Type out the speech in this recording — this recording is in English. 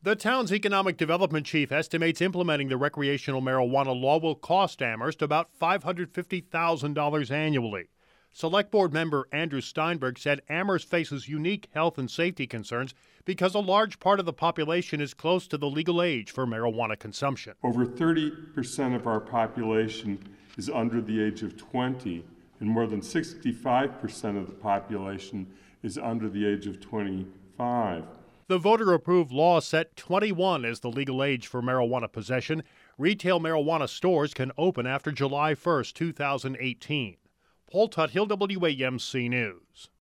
The town's economic development chief estimates implementing the recreational marijuana law will cost Amherst about $550,000 annually. Select Board member Andrew Steinberg said Amherst faces unique health and safety concerns because a large part of the population is close to the legal age for marijuana consumption. Over 30% of our population is under the age of 20, and more than 65% of the population is under the age of 25. The voter-approved law set 21 as the legal age for marijuana possession. Retail marijuana stores can open after July 1st, 2018. Paul Tuthill, WAMC News.